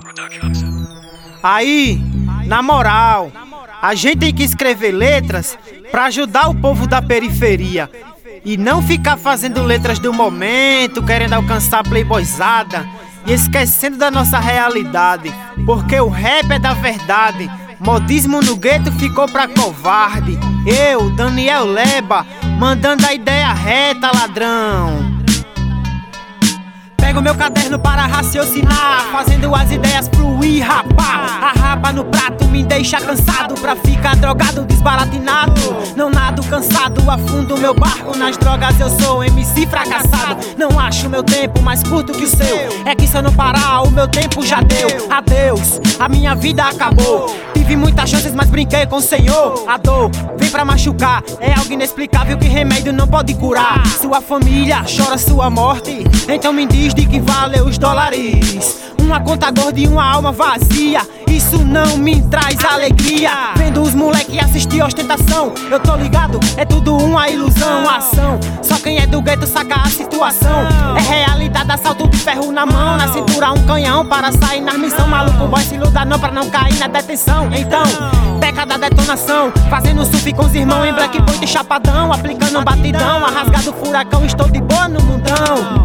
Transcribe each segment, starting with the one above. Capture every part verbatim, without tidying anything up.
Aí, na moral, a gente tem que escrever letras pra ajudar o povo da periferia e não ficar fazendo letras do momento, querendo alcançar playboyzada e esquecendo da nossa realidade, porque o rap é da verdade. Modismo no gueto ficou pra covarde. Eu, Daniel Leba, mandando a ideia reta, ladrão. Pego meu caderno para raciocinar, fazendo as ideias fluir, rapá. A rapa no prato me deixa cansado pra ficar drogado, desbaratinado. Não nado cansado, afundo meu barco nas drogas, eu sou M C fracassado. Não acho meu tempo mais curto que o seu, é que se eu não parar, o meu tempo já deu. Adeus, a minha vida acabou. Tive muitas chances, mas brinquei com o Senhor. A dor vem pra machucar, é algo inexplicável que remédio não pode curar. Sua família chora sua morte, então me diz de que valeu os dólares. Uma conta gorda e uma alma vazia, isso não me traz alegria. Vendo os moleque assistir ostentação, eu tô ligado, é tudo uma ilusão, ação. Só quem é do gueto saca a situação. É realidade, assalto de ferro na mão, na cintura um canhão para sair na missão. Maluco boy se luda não pra não cair na detenção. Então, peca da detonação, fazendo surf com os irmãos em black boy e chapadão, aplicando um batidão, arrasgado furacão, estou de boa no mundão.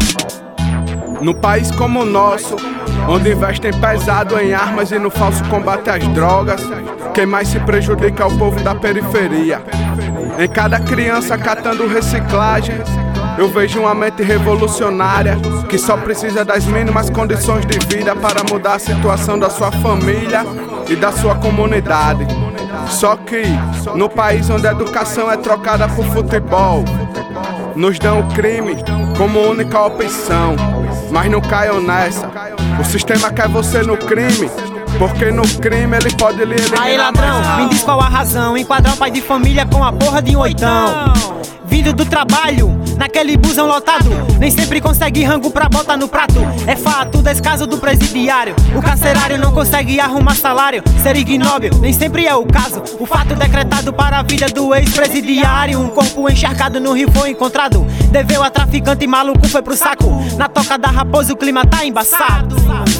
No país como o nosso, onde investem pesado em armas e no falso combate às drogas, quem mais se prejudica é o povo da periferia. Em cada criança catando reciclagem, eu vejo uma mente revolucionária que só precisa das mínimas condições de vida para mudar a situação da sua família e da sua comunidade. Só que, no país onde a educação é trocada por futebol, nos dão o crime como única opção. Mas não caiam nessa, o sistema quer você no crime, porque no crime ele pode lhe eliminar. Aí ladrão, me diz qual a razão, enquadrar um pai de família com a porra de um oitão. Vindo do trabalho, naquele busão lotado, nem sempre consegue rango pra botar no prato. É fato, descaso do presidiário, o carcerário não consegue arrumar salário. Ser ignóbil nem sempre é o caso, o fato decretado para a vida do ex-presidiário. Um corpo encharcado no rio foi encontrado, deveu a traficante e maluco foi pro saco. Na toca da raposa o clima tá embaçado.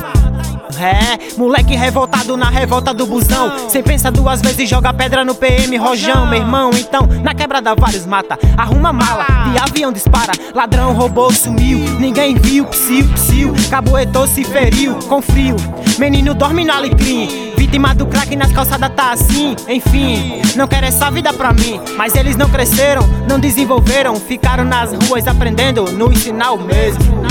É, moleque revoltado na revolta do busão, sem pensar duas vezes joga pedra no P M Rojão. Meu irmão, então, na quebrada vários mata, arruma mala, de avião dispara. Ladrão roubou, sumiu, ninguém viu, psiu, psiu. Caboetou, se feriu, com frio. Menino dorme no alecrim, vítima do crack nas calçadas tá assim. Enfim, não quero essa vida pra mim, mas eles não cresceram, não desenvolveram, ficaram nas ruas aprendendo no ensinar o mesmo.